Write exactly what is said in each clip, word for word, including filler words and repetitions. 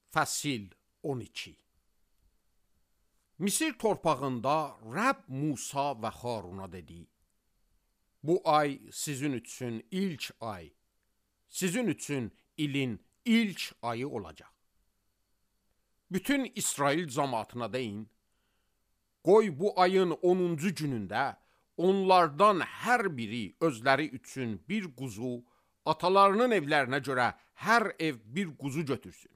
Fəsil on iki. Misir torpağında Rəbb Musa və Haruna dedi: Bu ay sizin üçün ilk ay, sizin üçün ilin ilk ayı olacaq. Bütün İsrail cəmaatına deyin, qoy bu ayın onuncu günündə onlardan hər biri özləri üçün bir quzu, atalarının evlərinə görə hər ev bir quzu götürsün.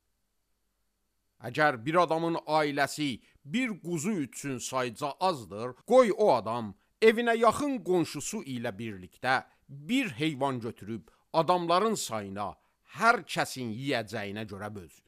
Əgər bir adamın ailəsi bir quzu üçün sayca azdır, qoy o adam evinə yaxın qonşusu ilə birlikdə bir heyvan götürüb adamların sayına, hər kəsin yiyəcəyinə görə bölsün.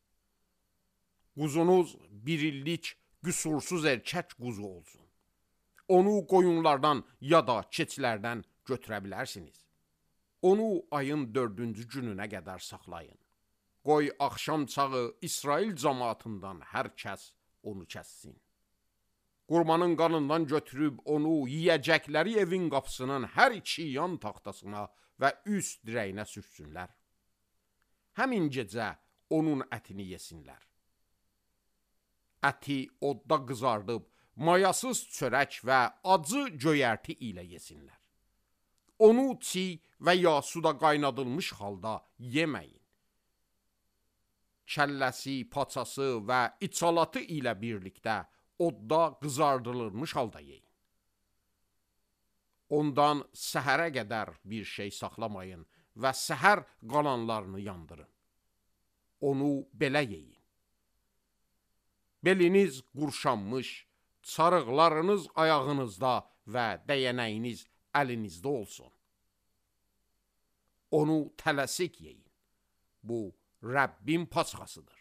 Quzunuz bir illik qüsursuz erkək quzu olsun. Onu qoyunlardan ya da keçilərdən götürə bilərsiniz. Onu ayın dördüncü gününə qədər saxlayın. Qoy axşam çağı İsrail cəmaatından hər kəs onu kəssin. Qurbanın qanından götürüb onu yiyəcəkləri evin qapısının hər iki yan taxtasına və üst dirəyinə sürsünlər. Həmin gecə onun ətini yesinlər. Əti odda qızardıb, mayasız çörək və acı göyərti ilə yesinlər. Onu çiğ və ya suda qaynadılmış halda yeməyin. Kəlləsi, paçası və içalatı ilə birlikdə odda qızardılmış halda yeyin. Ondan səhərə qədər bir şey saxlamayın və səhər qalanlarını yandırın. Onu belə yeyin. Beliniz qurşanmış, çarıqlarınız ayağınızda və dəyənəyiniz əlinizdə olsun. Onu tələsik yeyin. Bu, Rəbbin paçxasıdır.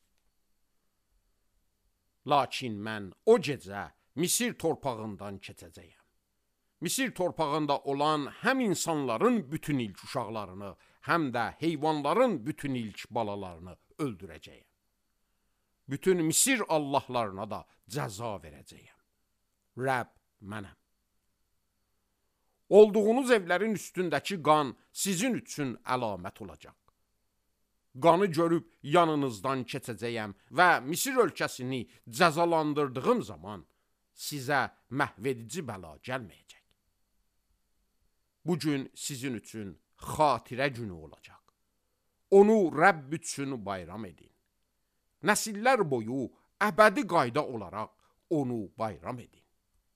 Lakin mən o gecə Misir torpağından keçəcəyəm. Misir torpağında olan həm insanların bütün ilk uşaqlarını, həm də heyvanların bütün ilk balalarını öldürəcəyəm. Bütün Misir allahlarına da cəza verəcəyəm. Rəbb mənəm. Olduğunuz evlərin üstündəki qan sizin üçün əlamət olacaq. Qanı görüb yanınızdan keçəcəyəm və Misir ölkəsini cəzalandırdığım zaman sizə məhvedici bəla gəlməyəcək. Bu gün sizin üçün xatirə günü olacaq. Onu Rəbb üçün bayram edin. Nəsillər boyu əbədi qayda olaraq onu bayram edin.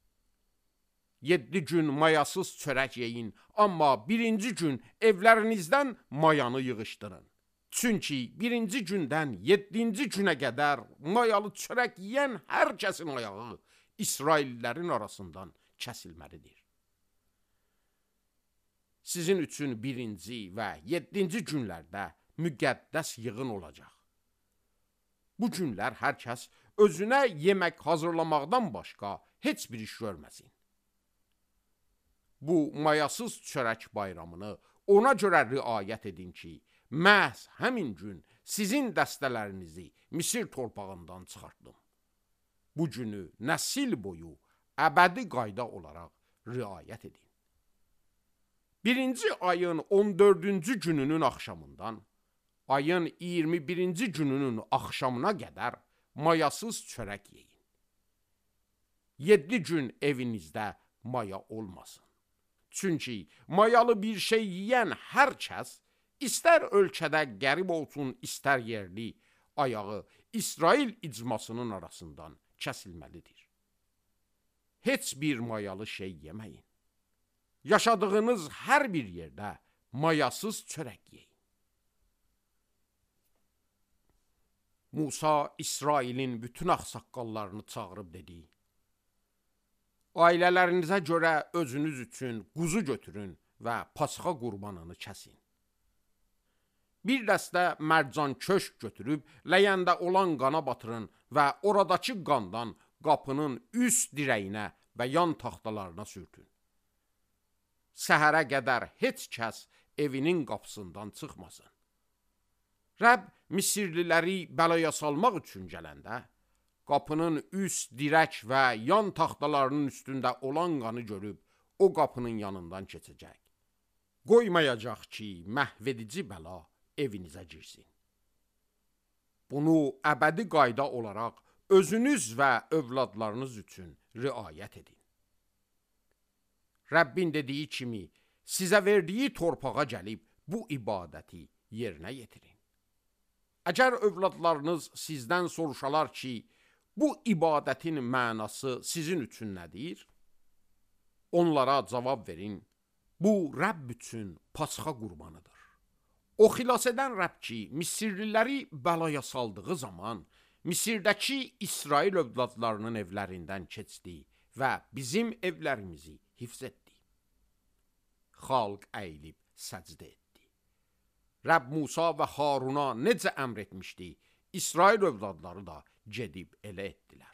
Yeddi gün mayasız çörək yeyin, amma birinci gün evlərinizdən mayanı yığışdırın. Çünki birinci gündən yeddinci günə qədər mayalı çörək yiyən hər kəsin ayağı İsraillərin arasından kəsilməlidir. Sizin üçün birinci və yeddinci günlərdə müqəddəs yığın olacaq. Bu günlər hər kəs özünə yemək hazırlamaqdan başqa heç bir iş görməsin. Bu mayasız çörək bayramını ona görə riayət edin ki, məhz həmin gün sizin dəstələrinizi Misir torpağından çıxartdım. Bu günü nəsil boyu əbədi qayda olaraq riayət edin. Birinci ayın on dördüncü gününün axşamından ayın iyirmi birinci gününün axşamına qədər mayasız çörək yeyin. Yeddi gün evinizdə maya olmasın. Çünki mayalı bir şey yiyən hər kəs, İstər ölkədə qərib olsun, istər yerli, ayağı İsrail icmasının arasından kəsilməlidir. Heç bir mayalı şey yeməyin. Yaşadığınız hər bir yerdə mayasız çörək yeyin. Musa İsrailin bütün ağsaqqallarını çağırıb dedi: Ailələrinizə görə özünüz üçün quzu götürün və Pasxa qurbanını kəsin. Bir dəstə mərcan köşk götürüb ləyəndə olan qana batırın və oradakı qandan qapının üst dirəyinə və yan taxtalarına sürtün. Səhərə qədər heç kəs evinin qapısından çıxmasın. Rəbb Misirliləri bəlaya salmaq üçün gələndə, qapının üst dirək və yan taxtalarının üstündə olan qanı görüb o qapının yanından keçəcək. Qoymayacaq ki, məhvedici bəla evinizə girsin. Bunu əbədi qayda olaraq özünüz və övladlarınız üçün riayət edin. Rəbbin dediyi kimi sizə verdiyi torpağa gəlib bu ibadəti yerinə yetirin. Əgər övladlarınız sizdən soruşalar ki, bu ibadətin mənası sizin üçün nədir? Onlara cavab verin, bu Rəbb üçün Pasxa qurbanıdır. O xilas edən Rəbb ki, Misirliləri bəlaya saldığı zaman Misirdəki İsrail övladlarının evlərindən keçdi və bizim evlərimizi hifz etdi. Xalq əyilib səcdə etdi. Rəbb Musa və Haruna necə əmr etmişdi, İsrail övladları da gedib elə etdilər.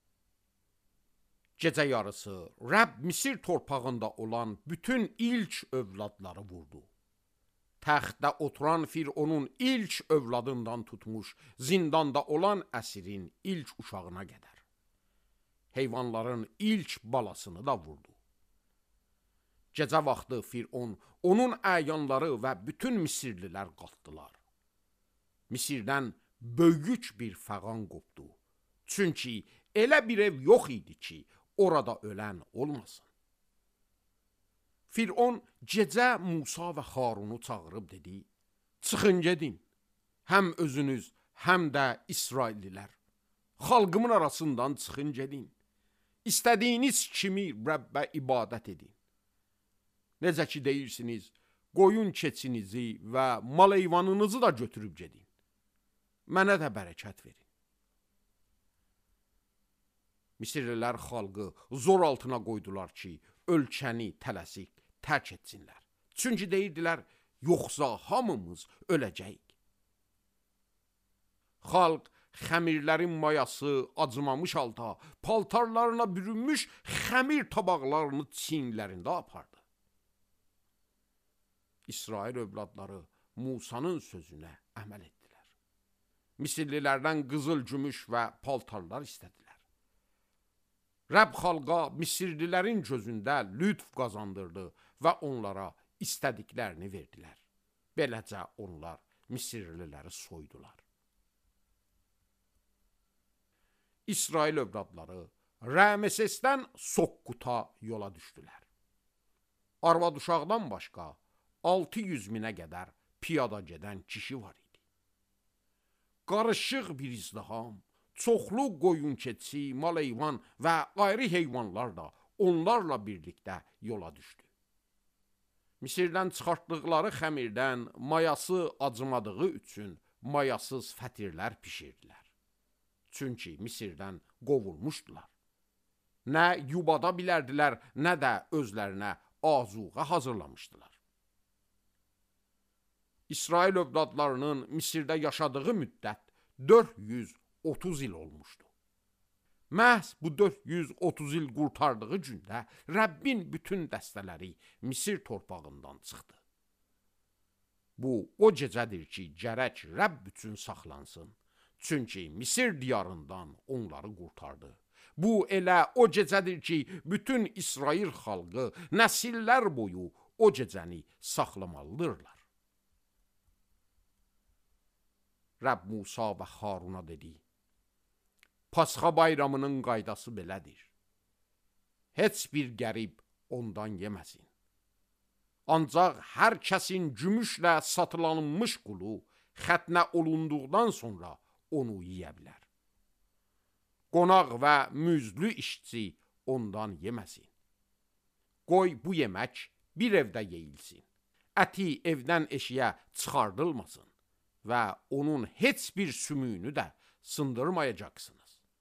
Gecə yarısı Rəbb Misir torpağında olan bütün ilk övladları vurdu. Təxtdə oturan Fironun ilk övladından tutmuş, zindanda olanəsirin ilk uşağına qədər. Heyvanların ilk balasını da vurdu. Gecə vaxtı Firon, onun əyanları və bütün Misirlilər qalxdılar. Misirdən böyük bir fəğan qopdu. Çünki elə bir ev yox idi ki, orada ölən olmasın. Firon gecə Musa və Harunu çağırıb dedi, çıxın gedin, həm özünüz, həm də İsraillilər. Xalqımın arasından çıxın gedin. İstədiyiniz kimi Rəbbə ibadət edin. Necə ki deyirsiniz, qoyun keçinizi və mal heyvanınızı da götürüb gedin. Mənə də bərəkət verin. Misirlilər xalqı zor altına qoydular ki, ölkəni tələsik tərk etsinlər. Çünki deyirdilər, yoxsa hamımız öləcəyik. Xalq xəmirlərin mayası acımamış halda paltarlarına bürünmüş xəmir tabaqlarını çiyinlərində apardı. İsrail övladları Musanın sözünə əməl etdilər. Misirlilərdən qızıl, gümüş və paltarlar istədilər. Rəbb xalqa Misirlilərin gözündə lütf qazandırdı və onlara istədiklərini verdilər. Beləcə onlar Misirliləri soydular. İsrail övladları Rəmesesdən Sokkuta yola düşdülər. Arvad uşaqdan başqa altı yüz minə qədər piyada gedən kişi var idi. Qarışıq bir izdiham, çoxlu qoyun keçi, mal heyvan və ayrı heyvanlar da onlarla birlikdə yola düşdü. Misirdən çıxartdıqları xəmirdən mayası acımadığı üçün mayasız fətirlər pişirdilər. Çünki Misirdən qovulmuşdular. Nə yubada bilərdilər, nə də özlərinə azuqa hazırlamışdılar. İsrail övladlarının Misirdə yaşadığı müddət dörd yüz otuz il olmuşdu. Məhz bu dörd yüz otuz il qurtardığı gündə Rəbbin bütün dəstələri Misir torpağından çıxdı. Bu, o gecədir ki, gərək Rəbb üçün saxlansın. Çünki Misir diyarından onları qurtardı. Bu, elə o gecədir ki, bütün İsrail xalqı nəsillər boyu o gecəni saxlamalıdırlar. Rəbb Musa və Haruna dedi, Pasxa bayramının qaydası belədir. Heç bir qərib ondan yeməsin. Ancaq hər kəsin gümüşlə satılanmış qulu xətnə olunduqdan sonra onu yiyə bilər. Qonaq və müzlü işçi ondan yeməsin. Qoy bu yemək bir evdə yeyilsin. Əti evdən eşiyə çıxardılmasın və onun heç bir sümüyünü də sındırmayacaqsınız.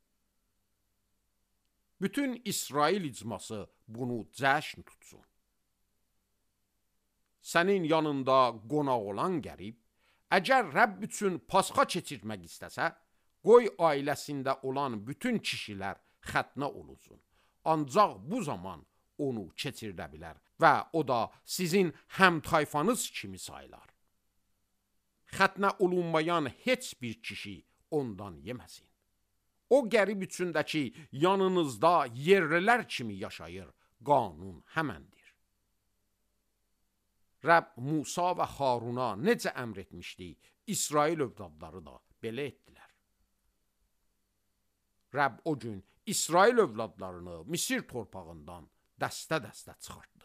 Bütün İsrail icması bunu cəşn tutsun. Sənin yanında qonaq olan qərib, əgər Rəbb üçün Pasxa keçirmək istəsə, qoy ailəsində olan bütün kişilər xətnə olunsun. Ancaq bu zaman onu keçirdə bilər və o da sizin həm tayfanız kimi sayılar. Xətnə olunmayan heç bir kişi ondan yeməsin. O qərib üçündəki yanınızda yerlilər kimi yaşayır, qanun həməndir. Rəbb Musa və Haruna necə əmr etmişdi, İsrail övladları da belə etdilər. Rəbb o gün İsrail övladlarını Misir torpağından dəstə-dəstə çıxartdı.